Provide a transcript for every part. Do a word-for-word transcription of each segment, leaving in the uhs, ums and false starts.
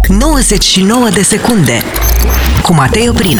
nouăzeci și nouă de secunde cu Matei Oprina.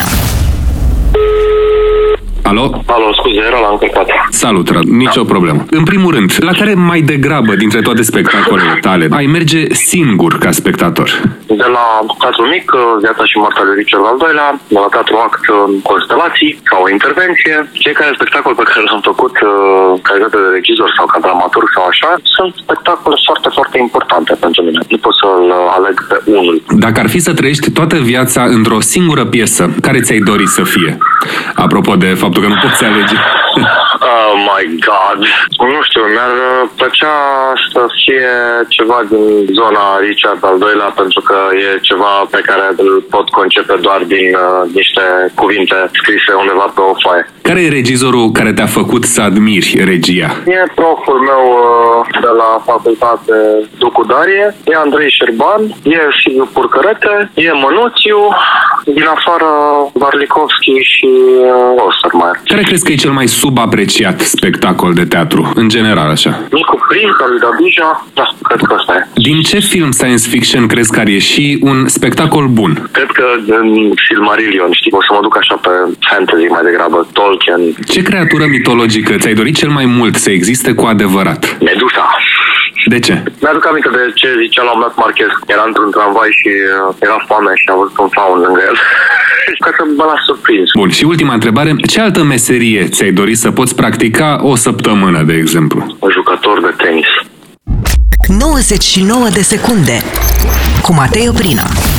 Alo? Alo, scuze, era la încărcat. Salut, Radu. Nicio da. problemă. În primul rând, la care mai degrabă dintre toate spectacolele tale ai merge singur ca spectator? De la Teatru Mic, Viața și Moartea lui Richard al doilea, de la Teatru Act, Constelații sau o intervenție. Fiecare spectacol pe care l-am făcut calitate de regizor sau ca dramaturg sau așa, sunt spectacole foarte, foarte importante pentru mine. Nu pot să-l aleg pe unul. Dacă ar fi să trăiești toată viața într-o singură piesă, care ți-ai dori să fie? Apropo de faptul că nu poți alege. Oh my God! Nu știu, mi-ar plăcea să fie ceva din zona Richard al doilea, pentru că e ceva pe care îl pot concepe doar din uh, niște cuvinte scrise undeva pe o foaie. Care e regizorul care te-a făcut să admiri regia? E proful meu uh, de la facultate Ducu Darie, e Andrei Șerban, e Silviu Purcărete, e Mănuțiu, din afară Varlikovski și uh, Ostermeier. Care crezi că e cel mai subapreciat spectacol de teatru, în general, așa? Micu Prinț, al lui Dabija, da, cred că ăsta e. Din ce film science fiction crezi că ar ieși un spectacol bun? Cred că din Silmarillion, știi, o să mă duc așa pe fantasy mai degrabă, Tolkien. Ce creatură mitologică ți-ai dorit cel mai mult să existe cu adevărat? Medusa. De ce? Mi-aduc aminte de ce zicea la un dat Marchez. Era într-un tramvai și era foame și a văzut un faun lângă el. Ca să mă las surprins. Bun, și ultima întrebare. Ce altă meserie ți-ai dorit să poți practica o săptămână, de exemplu? Un jucător de tenis. nouăzeci și nouă de secunde cu Matei Oprina.